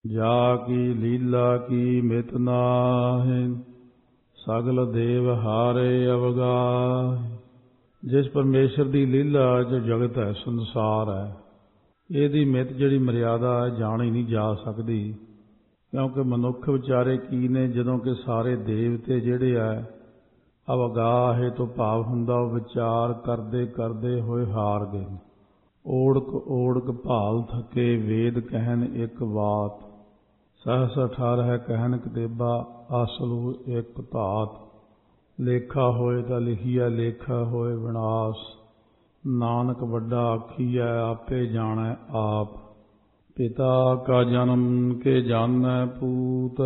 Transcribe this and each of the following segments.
ਜਾ ਕੀ ਲੀਲਾ ਕੀ ਮਿਤ ਨਾਹਿ, ਸਗਲ ਦੇਵ ਹਾਰੇ ਅਵਗਾਹਿ। ਜਿਸ ਪਰਮੇਸ਼ਰ ਦੀ ਲੀਲਾ ਜੋ ਜਗਤ ਹੈ, ਸੰਸਾਰ ਹੈ, ਇਹਦੀ ਮਿਤ ਜਿਹੜੀ ਮਰਿਆਦਾ ਹੈ ਜਾਣੀ ਨਹੀਂ ਜਾ ਸਕਦੀ। ਕਿਉਂਕਿ ਮਨੁੱਖ ਵਿਚਾਰੇ ਕੀ ਨੇ, ਜਦੋਂ ਕਿ ਸਾਰੇ ਦੇਵਤੇ ਜਿਹੜੇ ਆ ਅਵਗਾਹੇ ਤੋਂ ਭਾਵ ਹੁੰਦਾ ਉਹ ਵਿਚਾਰ ਕਰਦੇ ਕਰਦੇ ਹੋਏ ਹਾਰ ਗਏ। ਓੜਕ ਓੜਕ ਭਾਲ ਥਕੇ, ਵੇਦ ਕਹਿਨ ਇੱਕ ਬਾਤ, ਸਹਸ 18 ਕਹਿਨ ਕਤੇਬਾ, ਆਸਲੂ ਇੱਕ ਧਾਤ। ਲੇਖਾ ਹੋਏ ਤਾਂ ਲਿਖੀਐ, ਲੇਖਾ ਹੋਏ ਵਿਨਾਸ਼, ਨਾਨਕ ਵੱਡਾ ਆਖੀਐ, ਆਪੇ ਜਾਣੈ ਆਪ। ਪਿਤਾ ਕਾ ਜਨਮ ਕੇ ਜਾਣੈ ਪੂਤ,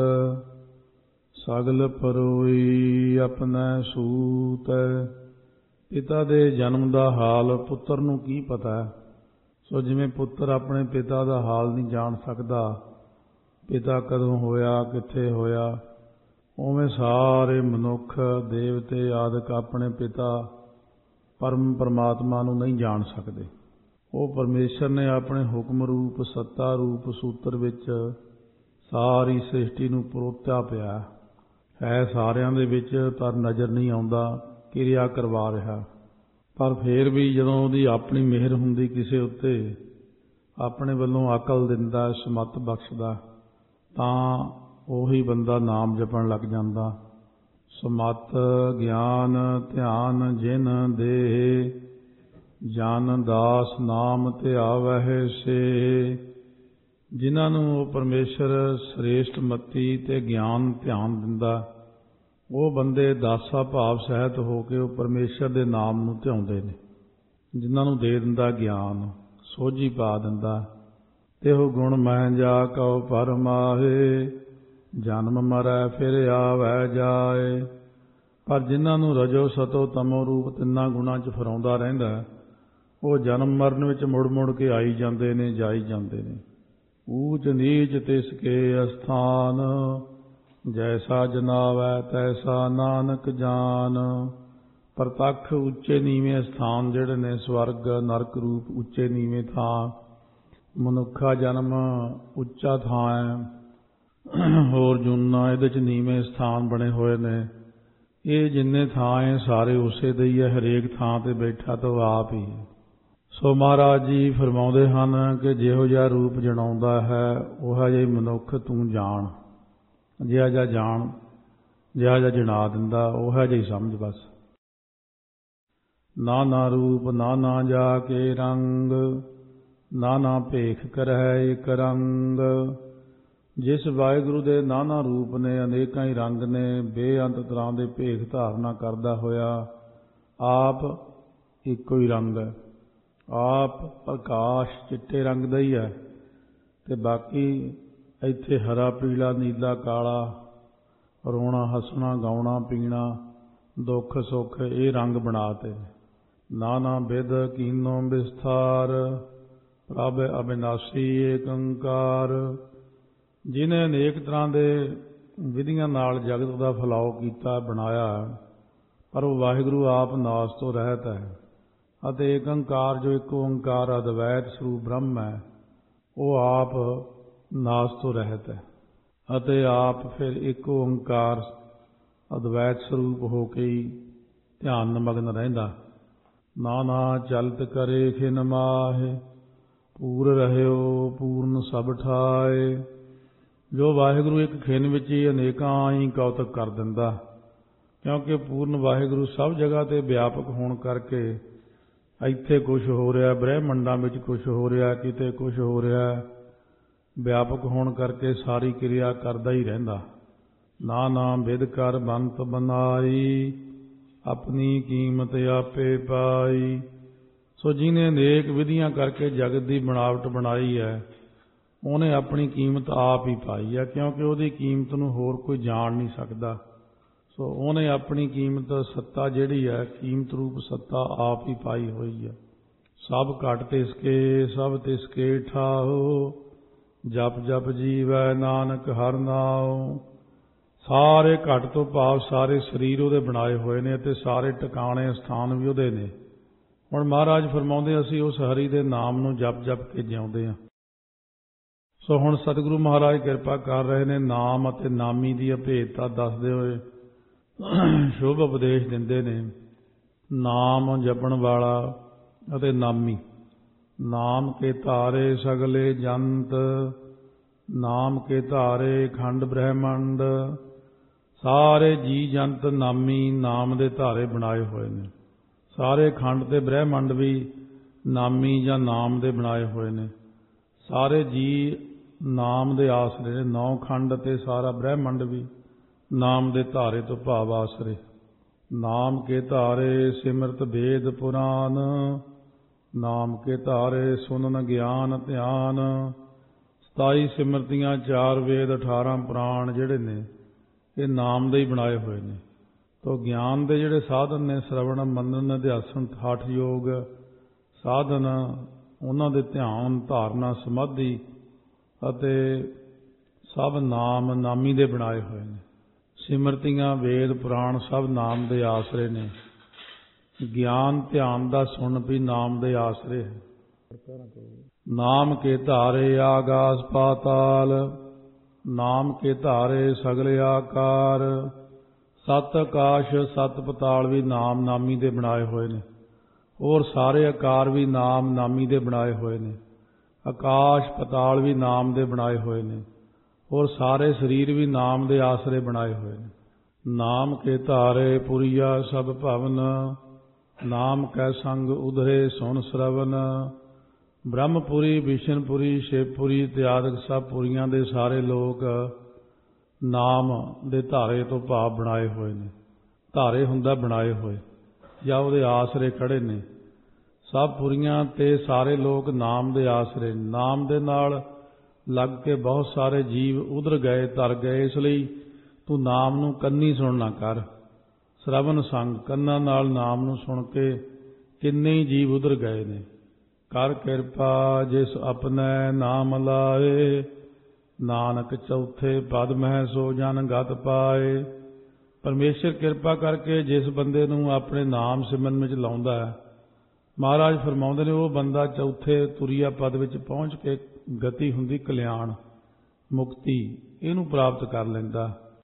ਸਗਲ ਪਰੋਈ ਆਪਣੈ ਸੂਤ। ਪਿਤਾ ਦੇ ਜਨਮ ਦਾ ਹਾਲ ਪੁੱਤਰ ਨੂੰ ਕੀ ਪਤਾ ਹੈ। ਸੋ ਜਿਵੇਂ ਪੁੱਤਰ ਆਪਣੇ ਪਿਤਾ ਦਾ ਹਾਲ ਨਹੀਂ ਜਾਣ ਸਕਦਾ, ਪਿਤਾ ਕਦੋਂ ਹੋਇਆ, ਕਿੱਥੇ ਹੋਇਆ, ਉਵੇਂ ਸਾਰੇ ਮਨੁੱਖ, ਦੇਵਤੇ ਆਦਿਕ ਆਪਣੇ ਪਿਤਾ ਪਰਮ ਪਰਮਾਤਮਾ ਨੂੰ ਨਹੀਂ ਜਾਣ ਸਕਦੇ। ਉਹ ਪਰਮੇਸ਼ਰ ਨੇ ਆਪਣੇ ਹੁਕਮ ਰੂਪ, ਸੱਤਾ ਰੂਪ ਸੂਤਰ ਵਿੱਚ ਸਾਰੀ ਸ੍ਰਿਸ਼ਟੀ ਨੂੰ ਪਰੋਤਿਆ ਪਿਆ ਹੈ। ਸਾਰਿਆਂ ਦੇ ਵਿੱਚ ਪਰ ਨਜ਼ਰ ਨਹੀਂ ਆਉਂਦਾ, ਕਿਰਿਆ ਕਰਵਾ ਰਿਹਾ। ਪਰ ਫਿਰ ਵੀ ਜਦੋਂ ਉਹਦੀ ਆਪਣੀ ਮਿਹਰ ਹੁੰਦੀ ਕਿਸੇ ਉੱਤੇ, ਆਪਣੇ ਵੱਲੋਂ ਅਕਲ ਦਿੰਦਾ, ਸਮੱਤ ਬਖਸ਼ਦਾ, ਤਾਂ ਉਹੀ ਬੰਦਾ ਨਾਮ ਜਪਣ ਲੱਗ ਜਾਂਦਾ। ਸਮੱਤ ਗਿਆਨ ਧਿਆਨ ਜਿਨ ਦੇ, ਜਨ ਦਾਸ ਨਾਮ ਧਿਆਵਹਿ ਸੇ। ਜਿਨ੍ਹਾਂ ਨੂੰ ਉਹ ਪਰਮੇਸ਼ਰ ਸ੍ਰੇਸ਼ਟ ਮਤੀ ਤੇ ਗਿਆਨ ਧਿਆਨ ਦਿੰਦਾ, ਉਹ ਬੰਦੇ ਦਾਸਾ ਭਾਵ ਸਹਿਤ ਹੋ ਕੇ ਉਹ ਪਰਮੇਸ਼ਰ ਦੇ ਨਾਮ ਨੂੰ ਧਿਆਉਂਦੇ ਨੇ। ਜਿਨ੍ਹਾਂ ਨੂੰ ਦੇ ਦਿੰਦਾ ਗਿਆਨ, ਸੋਝੀ ਪਾ ਦਿੰਦਾ। ਤੇ ਉਹ ਗੁਣ ਮੈਂ ਜਾ ਕਉ ਪਰਮਾਹੇ, ਜਨਮ ਮਰੈ ਫਿਰ ਆਵੈ ਜਾਏ। ਪਰ ਜਿਨ੍ਹਾਂ ਨੂੰ ਰਜੋ ਸਤੋ ਤਮੋ ਰੂਪ ਤਿੰਨਾਂ ਗੁਣਾਂ 'ਚ ਫਿਰਾਉਂਦਾ ਰਹਿੰਦਾ, ਉਹ ਜਨਮ ਮਰਨ ਵਿੱਚ ਮੁੜ ਮੁੜ ਕੇ ਆਈ ਜਾਂਦੇ ਨੇ, ਜਾਈ ਜਾਂਦੇ ਨੇ। ਊਚ ਨੀਚ ਤਿਸ ਕੇ ਅਸਥਾਨ, ਜੈਸਾ ਜਨਾਵੈ ਤੈਸਾ ਨਾਨਕ ਜਾਨ। ਪ੍ਰਤੱਖ ਉੱਚੇ ਨੀਵੇਂ ਸਥਾਨ ਜਿਹੜੇ ਨੇ, ਸਵਰਗ ਨਰਕ ਰੂਪ ਉੱਚੇ ਨੀਵੇਂ ਥਾਂ, ਮਨੁੱਖਾ ਜਨਮ ਉੱਚਾ ਥਾਂ ਹੈ। ਹੋਰ ਜੂਨਾਂ ਇਹਦੇ 'ਚ ਨੀਵੇਂ ਸਥਾਨ ਬਣੇ ਹੋਏ ਨੇ। ਇਹ ਜਿੰਨੇ ਥਾਂ ਹੈ ਸਾਰੇ ਉਸੇ ਦੇ ਹੀ ਹੈ। ਹਰੇਕ ਥਾਂ 'ਤੇ ਬੈਠਾ ਤਾਂ ਉਹ ਆਪ ਹੀ ਹੈ। ਸੋ ਮਹਾਰਾਜ ਜੀ ਫਰਮਾਉਂਦੇ ਹਨ ਕਿ ਜਿਹੋ ਜਿਹਾ ਰੂਪ ਜਣਾਉਂਦਾ ਹੈ, ਉਹੋ ਜਿਹਾ ਮਨੁੱਖ ਤੂੰ ਜਾਣ। ਜਿਹਾ ਜਿਹਾ ਜਾਣ, ਜਿਹਾ ਜਿਹਾ ਜਣਾ ਦਿੰਦਾ, ਉਹੋ ਜਿਹਾ ਹੀ ਸਮਝ ਬਸ। ਨਾਨਾ ਰੂਪ ਨਾਨਾ ਜਾ ਕੇ ਰੰਗ, ਨਾਨਾ ਭੇਖ ਕਰੈ ਇਕ ਰੰਗ। ਜਿਸ ਵਾਹਿਗੁਰੂ ਦੇ ਨਾਨਾ ਰੂਪ ਨੇ, ਅਨੇਕਾਂ ਹੀ ਰੰਗ ਨੇ, ਬੇਅੰਤ ਤਰ੍ਹਾਂ ਦੇ ਭੇਖ ਧਾਰਨਾ ਕਰਦਾ ਹੋਇਆ, ਆਪ ਇੱਕੋ ਹੀ ਰੰਗ ਹੈ। ਆਪ ਪ੍ਰਕਾਸ਼ ਚਿੱਟੇ ਰੰਗ ਦਾ ਹੀ ਹੈ, ਅਤੇ ਬਾਕੀ ਇੱਥੇ ਹਰਾ ਪੀਲਾ ਨੀਲਾ ਕਾਲਾ, ਰੋਣਾ ਹੱਸਣਾ ਗਾਉਣਾ ਪੀਣਾ, ਦੁੱਖ ਸੁੱਖ, ਇਹ ਰੰਗ ਬਣਾ ਤੇ। ਨਾਨਾ ਬਿਧ ਕੀਨੋ ਵਿਸਥਾਰ, ਪ੍ਰਭ ਅਬਿਨਾਸੀ ਏਕ ਓੰਕਾਰ। ਜਿਹਨੇ ਅਨੇਕ ਤਰ੍ਹਾਂ ਦੇ ਵਿਧੀਆਂ ਨਾਲ ਜਗਤ ਦਾ ਫੈਲਾਓ ਕੀਤਾ, ਬਣਾਇਆ, ਪਰ ਉਹ ਵਾਹਿਗੁਰੂ ਆਪ ਨਾਸ ਤੋਂ ਰਹਿਤ ਹੈ। ਅਤੇ ਏਕ ਓੰਕਾਰ ਜੋ ਇੱਕ ਓੰਕਾਰ ਅਦਵੈਤ ਸਰੂਪ ਬ੍ਰਹਮ ਹੈ, ਉਹ ਆਪ ਨਾਸ ਤੋਂ ਰਹਿਤ ਹੈ। ਅਤੇ ਆਪ ਫਿਰ ਇੱਕ ਓੰਕਾਰ ਅਦਵੈਤ ਸਰੂਪ ਹੋ ਕੇ ਹੀ ਧਿਆਨ ਨਮਗਨ ਰਹਿੰਦਾ। ਨਾਨਾ ਚਲਤ ਕਰੇ ਖਿਨ ਮਾਹੇ, ਪੂਰ ਰਹਿਓ ਪੂਰਨ ਸਭ ਠਾਏ। ਜੋ ਵਾਹਿਗੁਰੂ ਇੱਕ ਖਿਨ ਵਿੱਚ ਹੀ ਅਨੇਕਾਂ ਹੀ ਕੌਤਕ ਕਰ ਦਿੰਦਾ, ਕਿਉਂਕਿ ਪੂਰਨ ਵਾਹਿਗੁਰੂ ਸਭ ਜਗ੍ਹਾ 'ਤੇ ਵਿਆਪਕ ਹੋਣ ਕਰਕੇ ਇੱਥੇ ਕੁਛ ਹੋ ਰਿਹਾ, ਬ੍ਰਹਿਮੰਡਾਂ ਵਿੱਚ ਕੁਛ ਹੋ ਰਿਹਾ, ਕਿਤੇ ਕੁਛ ਹੋ ਰਿਹਾ, ਵਿਆਪਕ ਹੋਣ ਕਰਕੇ ਸਾਰੀ ਕਿਰਿਆ ਕਰਦਾ ਹੀ ਰਹਿੰਦਾ। ਨਾਨਾ ਬਿਧ ਕਰ ਬੰਤ ਬਨਾਈ, ਆਪਣੀ ਕੀਮਤ ਆਪੇ ਪਾਈ। ਸੋ ਜਿਹਨੇ ਅਨੇਕ ਵਿਧੀਆਂ ਕਰਕੇ ਜਗਤ ਦੀ ਬਣਾਵਟ ਬਣਾਈ ਹੈ, ਉਹਨੇ ਆਪਣੀ ਕੀਮਤ ਆਪ ਹੀ ਪਾਈ ਹੈ, ਕਿਉਂਕਿ ਉਹਦੀ ਕੀਮਤ ਨੂੰ ਹੋਰ ਕੋਈ ਜਾਣ ਨਹੀਂ ਸਕਦਾ। ਸੋ ਉਹਨੇ ਆਪਣੀ ਕੀਮਤ ਸੱਤਾ ਜਿਹੜੀ ਹੈ, ਕੀਮਤ ਰੂਪ ਸੱਤਾ ਆਪ ਹੀ ਪਾਈ ਹੋਈ ਹੈ। ਸਭ ਘਟ ਤਿਸਕੇ ਸਭ ਤਿਸਕੇ ਠਾਓ, ਜਪ ਜਪ ਜੀਵੈ ਨਾਨਕ ਹਰਿ ਨਾਉ। ਸਾਰੇ ਘਟ ਤੋਂ ਭਾਵ ਸਾਰੇ ਸਰੀਰ ਉਹਦੇ ਬਣਾਏ ਹੋਏ ਨੇ, ਅਤੇ ਸਾਰੇ ਟਿਕਾਣੇ ਸਥਾਨ ਵੀ ਉਹਦੇ ਨੇ। ਹੁਣ ਮਹਾਰਾਜ ਫਰਮਾਉਂਦੇ, ਅਸੀਂ ਉਸ ਹਰੀ ਦੇ ਨਾਮ ਨੂੰ ਜਪ ਜਪ ਕੇ ਜਿਉਂਦੇ ਹਾਂ। ਸੋ ਹੁਣ ਸਤਿਗੁਰੂ ਮਹਾਰਾਜ ਕਿਰਪਾ ਕਰ ਰਹੇ ਨੇ, ਨਾਮ ਅਤੇ ਨਾਮੀ ਦੀ ਅਭੇਦਤਾ ਦੱਸਦੇ ਹੋਏ ਸ਼ੁਭ ਉਪਦੇਸ਼ ਦਿੰਦੇ ਨੇ। ਨਾਮ ਜਪਣ ਵਾਲਾ ਅਤੇ ਨਾਮੀ। ਨਾਮ ਕੇ ਧਾਰੇ ਸਗਲੇ ਜੰਤ, ਨਾਮ ਕੇ ਧਾਰੇ ਖੰਡ ਬ੍ਰਹਿਮੰਡ। ਸਾਰੇ ਜੀ ਜੰਤ ਨਾਮੀ ਨਾਮ ਦੇ ਧਾਰੇ ਬਣਾਏ ਹੋਏ ਨੇ। ਸਾਰੇ ਖੰਡ ਤੇ ਬ੍ਰਹਿਮੰਡ ਵੀ ਨਾਮੀ ਜਾਂ ਨਾਮ ਦੇ ਬਣਾਏ ਹੋਏ ਨੇ। ਸਾਰੇ ਜੀ ਨਾਮ ਦੇ ਆਸਰੇ ਨੇ। 9 ਖੰਡ ਤੇ ਸਾਰਾ ਬ੍ਰਹਿਮੰਡ ਵੀ ਨਾਮ ਦੇ ਧਾਰੇ ਤੋਂ ਭਾਵ ਆਸਰੇ। ਨਾਮ ਕੇ ਧਾਰੇ ਸਿਮਰਤ ਵੇਦ ਪੁਰਾਨ, ਨਾਮ ਕੇ ਧਾਰੇ ਸੁਨਨ ਗਿਆਨ ਧਿਆਨ। 27 ਸਿਮਰਤੀਆਂ, 4 ਵੇਦ, 18 ਪੁਰਾਣ ਜਿਹੜੇ ਨੇ ਇਹ ਨਾਮ ਦੇ ਹੀ ਬਣਾਏ ਹੋਏ ਨੇ। ਤੋ ਗਿਆਨ ਦੇ ਜਿਹੜੇ ਸਾਧਨ ਨੇ, ਸ਼ਰਵਣ ਮੰਨਨ ਅਧਿਆਸਨ ਹਠ ਯੋਗ ਸਾਧਨ, ਉਹਨਾਂ ਦੇ ਧਿਆਨ ਧਾਰਨਾ ਸਮਾਧੀ ਅਤੇ ਸਭ ਨਾਮ ਨਾਮੀ ਦੇ ਬਣਾਏ ਹੋਏ ਨੇ। ਸਿਮਰਤੀਆਂ ਵੇਦ ਪੁਰਾਣ ਸਭ ਨਾਮ ਦੇ ਆਸਰੇ ਨੇ। ਗਿਆਨ ਧਿਆਨ ਦਾ ਸੁਣ ਵੀ ਨਾਮ ਦੇ ਆਸਰੇ ਹੈ। ਨਾਮ ਕੇ ਧਾਰੇ ਆਗਾਸ ਪਾਤਾਲ, ਨਾਮ ਕੇ ਧਾਰੇ ਸਗਲੇ ਆਕਾਰ। 7 ਆਕਾਸ਼ 7 ਪਤਾਲ ਵੀ ਨਾਮ ਨਾਮੀ ਦੇ ਬਣਾਏ ਹੋਏ ਨੇ। ਹੋਰ ਸਾਰੇ ਆਕਾਰ ਵੀ ਨਾਮ ਨਾਮੀ ਦੇ ਬਣਾਏ ਹੋਏ ਨੇ। ਆਕਾਸ਼ ਪਤਾਲ ਵੀ ਨਾਮ ਦੇ ਬਣਾਏ ਹੋਏ ਨੇ। ਹੋਰ ਸਾਰੇ ਸਰੀਰ ਵੀ ਨਾਮ ਦੇ ਆਸਰੇ ਬਣਾਏ ਹੋਏ ਨੇ। ਨਾਮ ਕੇ ਧਾਰੇ ਪੁਰੀਆ ਸਭ ਭਵਨ, ਨਾਮ ਕੈ ਸੰਗ ਉਧਰੇ ਸੁਣ ਸ਼ਰਵਨ। ਬ੍ਰਹਮਪੁਰੀ, ਵਿਸ਼ਨਪੁਰੀ, ਸ਼ਿਵਪੁਰੀ ਇਤਿਆਦਿਕ ਸਭ ਪੁਰੀਆਂ ਦੇ ਸਾਰੇ ਲੋਕ ਨਾਮ ਦੇ ਧਾਰੇ ਤੋਂ ਭਾਵ ਬਣਾਏ ਹੋਏ ਨੇ। ਧਾਰੇ ਹੁੰਦਾ ਬਣਾਏ ਹੋਏ ਜਾਂ ਉਹਦੇ ਆਸਰੇ ਖੜੇ ਨੇ। ਸਭ ਪੁਰੀਆਂ ਤੇ ਸਾਰੇ ਲੋਕ ਨਾਮ ਦੇ ਆਸਰੇ। ਨਾਮ ਦੇ ਨਾਲ ਲੱਗ ਕੇ ਬਹੁਤ ਸਾਰੇ ਜੀਵ ਉਧਰ ਗਏ, ਤਰ ਗਏ। ਇਸ ਲਈ ਤੂੰ ਨਾਮ ਨੂੰ ਕੰਨੀ ਸੁਣਨਾ ਕਰ। ਸ਼ਰਵਨ ਸੰਗ, ਕੰਨਾਂ ਨਾਲ ਨਾਮ ਨੂੰ ਸੁਣ ਕੇ ਕਿੰਨੇ ਹੀ ਜੀਵ ਉਧਰ ਗਏ ਨੇ। ਕਰ ਕਿਰਪਾ ਜਿਸ ਆਪਣੇ ਨਾਮ ਲਾਏ, ਨਾਨਕ ਚੌਥੇ ਪਦ ਮਹਿ ਸੋ ਜਨ ਗਤ ਪਾਏ। ਪਰਮੇਸ਼ਰ ਕਿਰਪਾ ਕਰਕੇ ਜਿਸ ਬੰਦੇ ਨੂੰ ਆਪਣੇ ਨਾਮ ਸਿਮਰਨ ਵਿੱਚ ਲਾਉਂਦਾ ਹੈ, ਮਹਾਰਾਜ ਫਰਮਾਉਂਦੇ ਨੇ ਉਹ ਬੰਦਾ ਚੌਥੇ ਤੁਰੀਆ ਪਦ ਵਿੱਚ ਪਹੁੰਚ ਕੇ ਗਤੀ ਹੁੰਦੀ ਕਲਿਆਣ, ਮੁਕਤੀ, ਇਹਨੂੰ ਪ੍ਰਾਪਤ ਕਰ ਲੈਂਦਾ।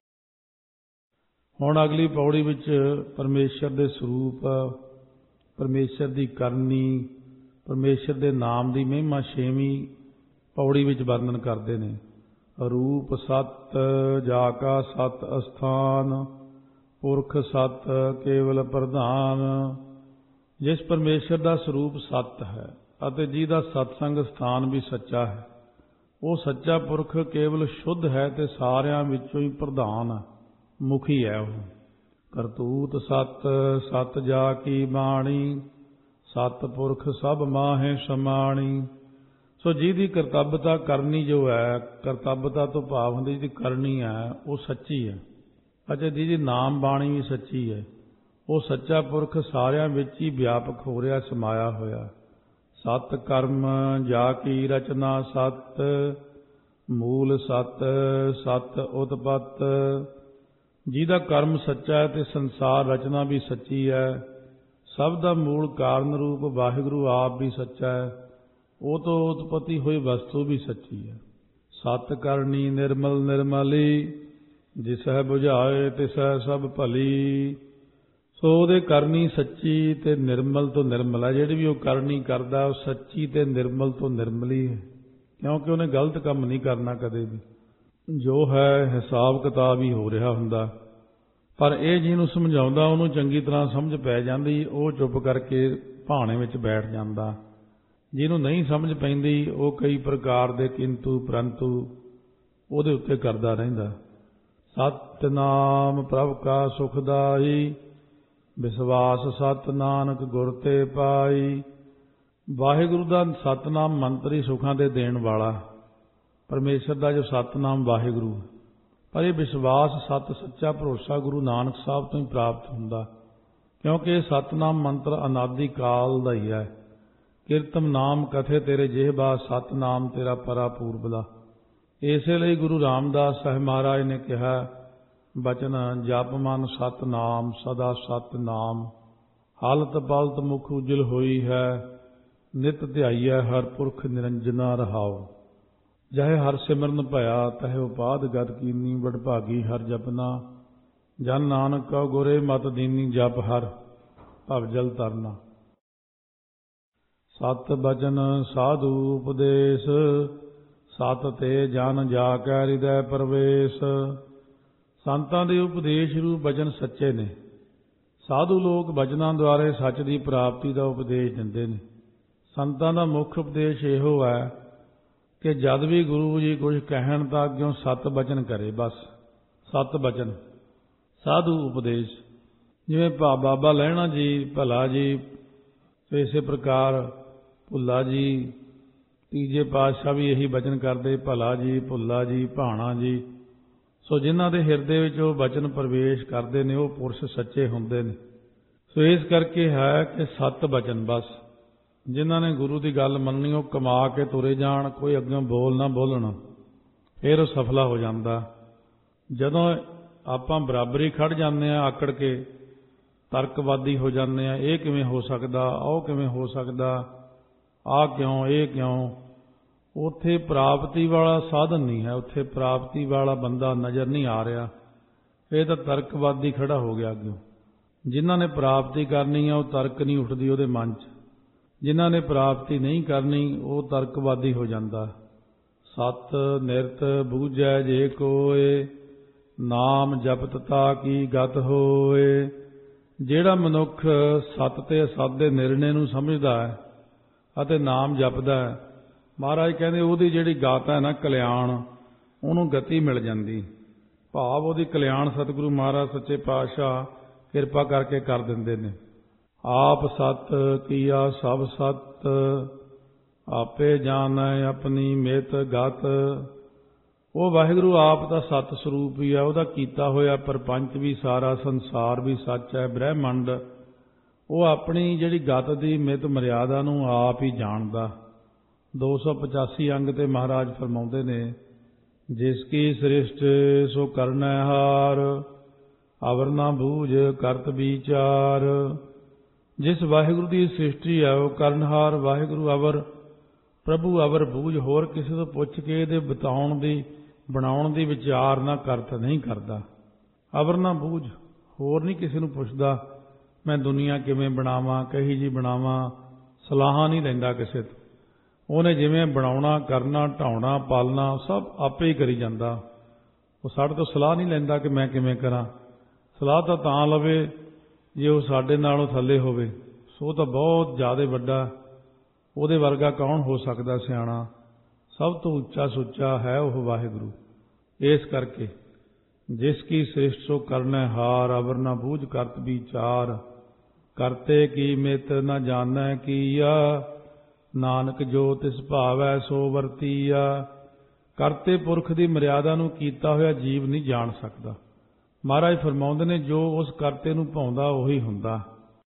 ਹੁਣ ਅਗਲੀ ਪੌੜੀ ਵਿੱਚ ਪਰਮੇਸ਼ਰ ਦੇ ਸਰੂਪ, ਪਰਮੇਸ਼ਰ ਦੀ ਕਰਨੀ, ਪਰਮੇਸ਼ਰ ਦੇ ਨਾਮ ਦੀ ਮਹਿਮਾ 6ਵੀਂ ਪੌੜੀ ਵਿੱਚ ਵਰਣਨ ਕਰਦੇ ਨੇ। ਰੂਪ ਸਤ ਜਾ ਕਾ ਸਤ ਅਸਥਾਨ, ਪੁਰਖ ਸਤ ਕੇਵਲ ਪ੍ਰਧਾਨ। ਜਿਸ ਪਰਮੇਸ਼ਰ ਦਾ ਸਰੂਪ ਸਤ ਹੈ ਅਤੇ ਜਿਹਦਾ ਸਤਸੰਗ ਸਥਾਨ ਵੀ ਸੱਚਾ ਹੈ, ਉਹ ਸੱਚਾ ਪੁਰਖ ਕੇਵਲ ਸ਼ੁੱਧ ਹੈ ਤੇ ਸਾਰਿਆਂ ਵਿੱਚੋਂ ਹੀ ਪ੍ਰਧਾਨ ਹੈ, ਮੁਖੀ ਹੈ ਉਹ। ਕਰਤੂਤ ਸਤ, ਸਤ ਜਾ ਕੀ ਬਾਣੀ, ਸਤ ਪੁਰਖ ਸਭ ਮਾਹੇ ਸਮਾਣੀ। ਸੋ ਜਿਹਦੀ ਕਰਤੱਵਤਾ ਕਰਨੀ ਜੋ ਹੈ, ਕਰਤੱਵਤਾ ਤੋਂ ਭਾਵ ਹੁੰਦੀ ਜਿਹਦੀ ਕਰਨੀ ਹੈ ਉਹ ਸੱਚੀ ਹੈ। ਅਤੇ ਜਿਹਦੀ ਨਾਮ ਬਾਣੀ ਵੀ ਸੱਚੀ ਹੈ, ਉਹ ਸੱਚਾ ਪੁਰਖ ਸਾਰਿਆਂ ਵਿੱਚ ਹੀ ਵਿਆਪਕ ਹੋ ਰਿਹਾ, ਸਮਾਇਆ ਹੋਇਆ। ਸਤ ਕਰਮ ਜਾ ਕੀ ਰਚਨਾ ਸਤ, ਮੂਲ ਸਤ, ਸਤ ਉਤਪਤ। ਜਿਹਦਾ ਕਰਮ ਸੱਚਾ ਹੈ ਤੇ ਸੰਸਾਰ ਰਚਨਾ ਵੀ ਸੱਚੀ ਹੈ। ਸਭ ਦਾ ਮੂਲ ਕਾਰਨ ਰੂਪ ਵਾਹਿਗੁਰੂ ਆਪ ਵੀ ਸੱਚਾ ਹੈ। ਉਹ ਤੋਂ ਉਤਪਤੀ ਹੋਈ ਵਸਤੂ ਵੀ ਸੱਚੀ ਹੈ। ਸਤ ਕਰਨੀ ਨਿਰਮਲ ਨਿਰਮਲੀ, ਜਿਸਹਿ ਬੁਝਾਏ ਤਿਸਹਿ ਸਭ ਭਲੀ। ਸੋ ਉਹਦੇ ਕਰਨੀ ਸੱਚੀ ਤੇ ਨਿਰਮਲ ਤੋਂ ਨਿਰਮਲ ਹੈ। ਜਿਹੜੀ ਵੀ ਉਹ ਕਰਨੀ ਕਰਦਾ ਉਹ ਸੱਚੀ ਤੇ ਨਿਰਮਲ ਤੋਂ ਨਿਰਮਲੀ ਹੈ, ਕਿਉਂਕਿ ਉਹਨੇ ਗਲਤ ਕੰਮ ਨਹੀਂ ਕਰਨਾ ਕਦੇ ਵੀ। ਜੋ ਹੈ ਹਿਸਾਬ ਕਿਤਾਬ ਹੀ ਹੋ ਰਿਹਾ ਹੁੰਦਾ। ਪਰ ਇਹ ਜਿਹਨੂੰ ਸਮਝਾਉਂਦਾ ਉਹਨੂੰ ਚੰਗੀ ਤਰ੍ਹਾਂ ਸਮਝ ਪੈ ਜਾਂਦੀ, ਉਹ ਚੁੱਪ ਕਰਕੇ ਭਾਣੇ ਵਿੱਚ ਬੈਠ ਜਾਂਦਾ। ਜਿਹਨੂੰ ਨਹੀਂ ਸਮਝ ਪੈਂਦੀ ਉਹ ਕਈ ਪ੍ਰਕਾਰ ਦੇ ਕਿੰਤੂ ਪਰੰਤੂ ਉਹਦੇ ਉੱਤੇ ਕਰਦਾ ਰਹਿੰਦਾ। ਸਤਿਨਾਮ ਪ੍ਰਭ ਕਾ ਸੁਖਦਾਈ, ਵਿਸ਼ਵਾਸ ਸਤ ਨਾਨਕ ਗੁਰ ਤੇ ਪਾਈ। ਵਾਹਿਗੁਰੂ ਦਾ ਸਤਨਾਮ ਮੰਤਰ ਹੀ ਸੁੱਖਾਂ ਦੇ ਦੇਣ ਵਾਲਾ। ਪਰਮੇਸ਼ਰ ਦਾ ਜੋ ਸਤਨਾਮ ਵਾਹਿਗੁਰੂ, ਪਰ ਇਹ ਵਿਸ਼ਵਾਸ ਸਤ ਸੱਚਾ ਭਰੋਸਾ ਗੁਰੂ ਨਾਨਕ ਸਾਹਿਬ ਤੋਂ ਹੀ ਪ੍ਰਾਪਤ ਹੁੰਦਾ, ਕਿਉਂਕਿ ਇਹ ਸਤਨਾਮ ਮੰਤਰ ਅਨਾਦਿ ਕਾਲ ਦਾ ਹੀ ਹੈ। ਕੀਰਤਮ ਨਾਮ ਕਥੇ ਤੇਰੇ ਜਿਹਬਾ, ਸਤਨਾਮ ਤੇਰਾ ਪਰਾ ਪੂਰਬਲਾ। ਇਸੇ ਲਈ ਗੁਰੂ ਰਾਮਦਾਸ ਸਾਹਿਬ ਮਹਾਰਾਜ ਨੇ ਕਿਹਾ ਬਚਨ, ਜਪ ਮਨ ਸਤਨਾਮ ਸਦਾ ਸਤਨਾਮ। ਹਾਲਤ ਪਲਤ ਮੁਖ ਉਜਲ ਹੋਈ ਹੈ, ਨਿਤ ਧਿਆਈਐ ਹਰ ਪੁਰਖ ਨਿਰੰਜਨਾ ਰਹਾਉ। ਜਹੇ ਹਰ ਸਿਮਰਨ ਭਇਆ ਤਹਿ ਉਪਾਦ ਗਤ ਕੀਨੀ ਵਡਭਾਗੀ ਹਰ ਜਪਨਾ ਜਨ ਨਾਨਕ ਕਉ ਗੁਰੇ ਮਤ ਦੀਨੀ ਜਪ ਹਰ ਭਵ ਜਲ ਤਰਨਾ। ਸਤ ਬਚਨ ਸਾਧੂ ਉਪਦੇਸ਼ ਸਤ ਤੇ ਜਨ ਜਾ ਕੈ ਹਿਰਦੈ ਪ੍ਰਵੇਸ਼। ਸੰਤਾਂ ਦੇ ਉਪਦੇਸ਼ ਰੂਪ ਬਚਨ ਸੱਚੇ ਨੇ। ਸਾਧੂ ਲੋਕ ਬਚਨਾਂ ਦੁਆਰੇ ਸੱਚ ਦੀ ਪ੍ਰਾਪਤੀ ਦਾ ਉਪਦੇਸ਼ ਦਿੰਦੇ ਨੇ। ਸੰਤਾਂ ਦਾ ਮੁੱਖ ਉਪਦੇਸ਼ ਇਹੋ ਹੈ ਕਿ ਜਦ ਵੀ ਗੁਰੂ ਜੀ ਕੁਝ ਕਹਿਣ ਤਾਂ ਅੱਗਿਓਂ ਸਤ ਬਚਨ ਕਰੇ। ਬਸ ਸਤ ਬਚਨ ਸਾਧੂ ਉਪਦੇਸ਼। ਜਿਵੇਂ ਬਾਬਾ ਲਹਿਣਾ ਜੀ, ਭਲਾ ਜੀ, ਇਸੇ ਪ੍ਰਕਾਰ ਭੁੱਲਾ ਜੀ, ਤੀਜੇ ਪਾਤਸ਼ਾਹ ਵੀ ਇਹੀ ਬਚਨ ਕਰਦੇ, ਭਲਾ ਜੀ, ਭੁੱਲਾ ਜੀ, ਭਾਣਾ ਜੀ। ਸੋ ਜਿਨ੍ਹਾਂ ਦੇ ਹਿਰਦੇ ਵਿੱਚ ਉਹ ਬਚਨ ਪ੍ਰਵੇਸ਼ ਕਰਦੇ ਨੇ ਉਹ ਪੁਰਸ਼ ਸੱਚੇ ਹੁੰਦੇ ਨੇ। ਸੋ ਇਸ ਕਰਕੇ ਹੈ ਕਿ ਸਤ ਬਚਨ। ਬਸ ਜਿਨ੍ਹਾਂ ਨੇ ਗੁਰੂ ਦੀ ਗੱਲ ਮੰਨਣੀ ਉਹ ਕਮਾ ਕੇ ਤੁਰੇ ਜਾਣ, ਕੋਈ ਅੱਗੇ ਬੋਲ ਨਾ ਬੋਲਣ, ਫਿਰ ਉਹ ਸਫਲਾ ਹੋ ਜਾਂਦਾ। ਜਦੋਂ ਆਪਾਂ ਬਰਾਬਰੀ ਖੜ ਜਾਂਦੇ ਹਾਂ ਆਕੜ ਕੇ, ਤਰਕਵਾਦੀ ਹੋ ਜਾਂਦੇ ਹਾਂ, ਇਹ ਕਿਵੇਂ ਹੋ ਸਕਦਾ, ਉਹ ਕਿਵੇਂ ਹੋ ਸਕਦਾ, ਆਹ ਕਿਉਂ, ਇਹ ਕਿਉਂ, ਉੱਥੇ ਪ੍ਰਾਪਤੀ ਵਾਲਾ ਸਾਧਨ ਨਹੀਂ ਹੈ, ਉੱਥੇ ਪ੍ਰਾਪਤੀ ਵਾਲਾ ਬੰਦਾ ਨਜ਼ਰ ਨਹੀਂ ਆ ਰਿਹਾ। ਇਹ ਤਾਂ ਤਰਕਵਾਦੀ ਖੜਾ ਹੋ ਗਿਆ ਅੱਗੇ। ਜਿਨ੍ਹਾਂ ਨੇ ਪ੍ਰਾਪਤੀ ਕਰਨੀ ਹੈ ਉਹ ਤਰਕ ਨਹੀਂ ਉੱਠਦੀ ਉਹਦੇ ਮਨ 'ਚ। ਜਿਨ੍ਹਾਂ ਨੇ ਪ੍ਰਾਪਤੀ ਨਹੀਂ ਕਰਨੀ ਉਹ ਤਰਕਵਾਦੀ ਹੋ ਜਾਂਦਾ। ਸਤ ਨਿਰਤ ਬੂਝੈ ਜੇ ਕੋਏ ਨਾਮ ਜਪਤ ਤਾ ਕੀ ਗਤ ਹੋਏ। ਜਿਹੜਾ ਮਨੁੱਖ ਸਤ ਤੇ ਅਸਤ ਦੇ ਨਿਰਣੇ ਨੂੰ ਸਮਝਦਾ ਹੈ ਅਤੇ ਨਾਮ ਜਪਦਾ ਹੈ, ਮਹਾਰਾਜ ਕਹਿੰਦੇ ਉਹਦੀ ਜਿਹੜੀ ਗਤ ਹੈ ਨਾ, ਕਲਿਆਣ, ਉਹਨੂੰ ਗਤੀ ਮਿਲ ਜਾਂਦੀ। ਭਾਵ ਉਹਦੀ ਕਲਿਆਣ ਸਤਿਗੁਰੂ ਮਹਾਰਾਜ ਸੱਚੇ ਪਾਤਸ਼ਾਹ ਕਿਰਪਾ ਕਰਕੇ ਕਰ ਦਿੰਦੇ ਨੇ। ਆਪ ਸਤ ਕੀਆ ਸਭ ਸਤ ਆਪੇ ਜਾਣੈ ਆਪਣੀ ਮਿਤ ਗਤ। ਉਹ ਵਾਹਿਗੁਰੂ ਆਪ ਦਾ ਸਤ ਸਰੂਪ ਹੀ ਆ। ਉਹਦਾ ਕੀਤਾ ਹੋਇਆ ਪ੍ਰਪੰਚ ਵੀ ਸਾਰਾ, ਸੰਸਾਰ ਵੀ ਸੱਚ ਹੈ, ਬ੍ਰਹਿਮੰਡ। ਉਹ ਆਪਣੀ ਜਿਹੜੀ ਗਤ ਦੀ ਮਿਤ ਮਰਿਆਦਾ ਨੂੰ ਆਪ ਹੀ ਜਾਣਦਾ। 285 ਅੰਗ ਤੇ ਮਹਾਰਾਜ ਫਰਮਾਉਂਦੇ ਨੇ, ਜਿਸ ਕੀ ਸ੍ਰਿਸ਼ਟ ਸੋ ਕਰਨੈ ਹਾਰ ਅਵਰ ਨਾ ਬੂਝ ਕਰਤ ਵਿਚਾਰ। ਜਿਸ ਵਾਹਿਗੁਰੂ ਦੀ ਸ੍ਰਿਸ਼ਟੀ ਹੈ ਉਹ ਕਰਨਹਾਰ ਵਾਹਿਗੁਰੂ ਅਵਰ, ਪ੍ਰਭੂ ਅਵਰ ਬੂਝ। ਹੋਰ ਕਿਸੇ ਤੋਂ ਪੁੱਛ ਕੇ ਇਹਦੇ ਬਤਾਉਣ ਦੀ, ਬਣਾਉਣ ਦੀ ਵਿਚਾਰ ਨਾ ਕਰਤ ਨਹੀਂ ਕਰਦਾ। ਅਵਰ ਨਾ ਬੂਝ, ਹੋਰ ਨਹੀਂ ਕਿਸੇ ਨੂੰ ਪੁੱਛਦਾ ਮੈਂ ਦੁਨੀਆ ਕਿਵੇਂ ਬਣਾਵਾਂ, ਕਹੀ ਜੀ ਬਣਾਵਾਂ, ਸਲਾਹਾਂ ਨਹੀਂ ਲੈਂਦਾ ਕਿਸੇ ਤੋਂ। ਉਹਨੇ ਜਿਵੇਂ ਬਣਾਉਣਾ, ਕਰਨਾ, ਢਾਉਣਾ, ਪਾਲਣਾ ਸਭ ਆਪੇ ਹੀ ਕਰੀ ਜਾਂਦਾ। ਉਹ ਸਾਡੇ ਤੋਂ ਸਲਾਹ ਨਹੀਂ ਲੈਂਦਾ ਕਿ ਮੈਂ ਕਿਵੇਂ ਕਰਾਂ। ਸਲਾਹ ਤਾਂ ਲਵੇ ਜੇ ਉਹ ਸਾਡੇ ਨਾਲੋਂ ਥੱਲੇ ਹੋਵੇ। ਸੋ ਤਾਂ ਬਹੁਤ ਜ਼ਿਆਦਾ ਵੱਡਾ, ਉਹਦੇ ਵਰਗਾ ਕੌਣ ਹੋ ਸਕਦਾ ਸਿਆਣਾ। ਸਭ ਤੋਂ ਉੱਚਾ ਸੁੱਚਾ ਹੈ ਉਹ ਵਾਹਿਗੁਰੂ। ਇਸ ਕਰਕੇ ਜਿਸ ਕੀ ਸ੍ਰਿਸ਼ਟ ਸੋ ਕਰਨੈ ਹਾਰ ਅਵਰ ਨਾ ਬੂਝ ਕਰਤ ਵਿਚਾਰ। ਕਰਤੇ ਕੀ ਮਿਤ ਨਾ ਜਾਣੈ ਕੀਆ ਨਾਨਕ ਜੋ ਤਿਸ ਭਾਵੈ ਸੋ ਵਰਤੀਆ। ਕਰਤੇ ਪੁਰਖ ਦੀ ਮਰਿਆਦਾ ਨੂੰ ਕੀਤਾ ਹੋਇਆ ਜੀਵ ਨਹੀਂ ਜਾਣ ਸਕਦਾ। ਮਹਾਰਾਜ ਫਰਮਾਉਂਦੇ ਨੇ, ਜੋ ਉਸ ਕਰਤੇ ਨੂੰ ਭਾਉਂਦਾ ਉਹੀ ਹੁੰਦਾ।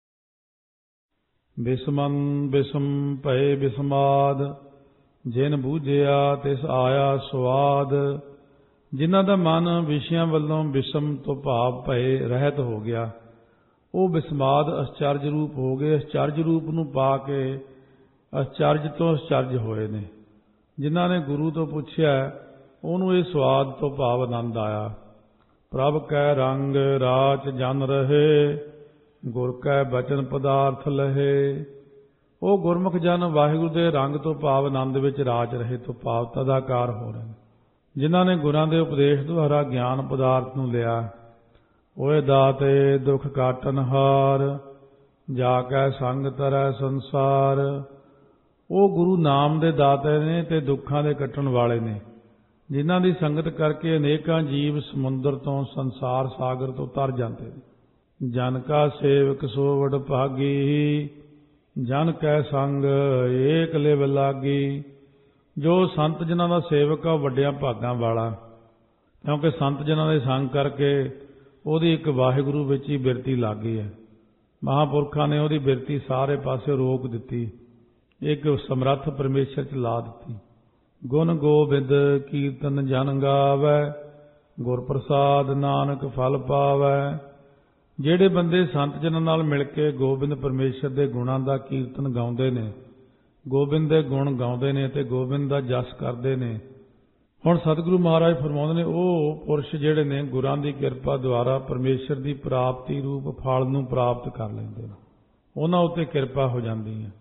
ਬਿਸਮਨ ਬਿਸਮ ਭਏ ਬਿਸਮਾਦ ਜਿਨ ਬੂਝਿਆ ਤਿਸ ਆਇਆ ਸਵਾਦ। ਜਿਨ੍ਹਾਂ ਦਾ ਮਨ ਵਿਸ਼ਿਆਂ ਵੱਲੋਂ ਬਿਸਮ ਤੋਂ ਭਾਵ ਭਏ ਰਹਿਤ ਹੋ ਗਿਆ, ਉਹ ਬਿਸਮਾਦ ਅਸਚਰਜ ਰੂਪ ਹੋ ਗਏ। ਅਸਚਰਜ ਰੂਪ ਨੂੰ ਪਾ ਕੇ ਅਸਚਰਜ ਤੋਂ ਅਸਚਰਜ ਹੋਏ ਨੇ। ਜਿਨ੍ਹਾਂ ਨੇ ਗੁਰੂ ਤੋਂ ਪੁੱਛਿਆ ਉਹਨੂੰ ਇਹ ਸਵਾਦ ਤੋਂ ਭਾਵ ਆਨੰਦ ਆਇਆ। ਪ੍ਰਭ ਕੈ ਰੰਗ ਰਾਚ ਜਨ ਰਹੇ ਗੁਰ ਕੈ ਬਚਨ ਪਦਾਰਥ ਲਹੇ। ਉਹ ਗੁਰਮੁਖ ਜਨ ਵਾਹਿਗੁਰੂ ਦੇ ਰੰਗ ਤੋਂ ਭਾਵ ਆਨੰਦ ਵਿੱਚ ਰਾਜ ਰਹੇ ਤੋਂ ਭਾਵ ਤਦਾਕਾਰ ਹੋ ਰਹੇ। ਜਿਨ੍ਹਾਂ ਨੇ ਗੁਰਾਂ ਦੇ ਉਪਦੇਸ਼ ਦੁਆਰਾ ਗਿਆਨ ਪਦਾਰਥ ਨੂੰ ਲਿਆ। ਓਏ ਦਾਤੇ ਦੁੱਖ ਕਾਟਨ ਹਾਰ ਜਾ ਕੈ ਸੰਗ ਤਰੈ ਸੰਸਾਰ। ਉਹ ਗੁਰੂ ਨਾਮ ਦੇ ਦਾਤੇ ਨੇ ਤੇ ਦੁੱਖਾਂ ਦੇ ਕੱਟਣ ਵਾਲੇ ਨੇ, ਜਿਨ੍ਹਾਂ ਦੀ ਸੰਗਤ ਕਰਕੇ ਅਨੇਕਾਂ ਜੀਵ ਸਮੁੰਦਰ ਤੋਂ, ਸੰਸਾਰ ਸਾਗਰ ਤੋਂ ਤਰ ਜਾਂਦੇ ਨੇ। ਜਨ ਕਾ ਸੇਵਕ ਸੋ ਵਡ ਭਾਗੀ ਜਨ ਕੈ ਸੰਗ ਏਕ ਲਿਵ ਲਾਗੀ। ਜੋ ਸੰਤ ਜਨਾਂ ਦਾ ਸੇਵਕ ਆ ਉਹ ਵੱਡਿਆਂ ਭਾਗਾਂ ਵਾਲਾ, ਕਿਉਂਕਿ ਸੰਤ ਜਨਾਂ ਦੇ ਸੰਗ ਕਰਕੇ ਉਹਦੀ ਇੱਕ ਵਾਹਿਗੁਰੂ ਵਿੱਚ ਹੀ ਬਿਰਤੀ ਲੱਗ ਗਈ ਹੈ। ਮਹਾਂਪੁਰਖਾਂ ਨੇ ਉਹਦੀ ਬਿਰਤੀ ਸਾਰੇ ਪਾਸੇ ਰੋਕ ਦਿੱਤੀ, ਇੱਕ ਸਮਰੱਥ ਪਰਮੇਸ਼ਰ 'ਚ ਲਾ ਦਿੱਤੀ। ਗੁਣ ਗੋਬਿੰਦ ਕੀਰਤਨ ਜਨ ਗਾਵੈ ਗੁਰ ਪ੍ਰਸਾਦ ਨਾਨਕ ਫਲ ਪਾਵੈ। ਜਿਹੜੇ ਬੰਦੇ ਸੰਤ ਜਨਾਂ ਨਾਲ ਮਿਲ ਕੇ ਗੋਬਿੰਦ ਪਰਮੇਸ਼ਰ ਦੇ ਗੁਣਾਂ ਦਾ ਕੀਰਤਨ ਗਾਉਂਦੇ ਨੇ, ਗੋਬਿੰਦ ਦੇ ਗੁਣ ਗਾਉਂਦੇ ਨੇ ਤੇ ਗੋਬਿੰਦ ਦਾ ਜਸ ਕਰਦੇ ਨੇ, ਹੁਣ ਸਤਿਗੁਰੂ ਮਹਾਰਾਜ ਫਰਮਾਉਂਦੇ ਨੇ ਉਹ ਪੁਰਸ਼ ਜਿਹੜੇ ਨੇ ਗੁਰਾਂ ਦੀ ਕਿਰਪਾ ਦੁਆਰਾ ਪਰਮੇਸ਼ਰ ਦੀ ਪ੍ਰਾਪਤੀ ਰੂਪ ਫਲ ਨੂੰ ਪ੍ਰਾਪਤ ਕਰ ਲੈਂਦੇ ਨੇ, ਉਹਨਾਂ ਉੱਤੇ ਕਿਰਪਾ ਹੋ ਜਾਂਦੀ ਹੈ।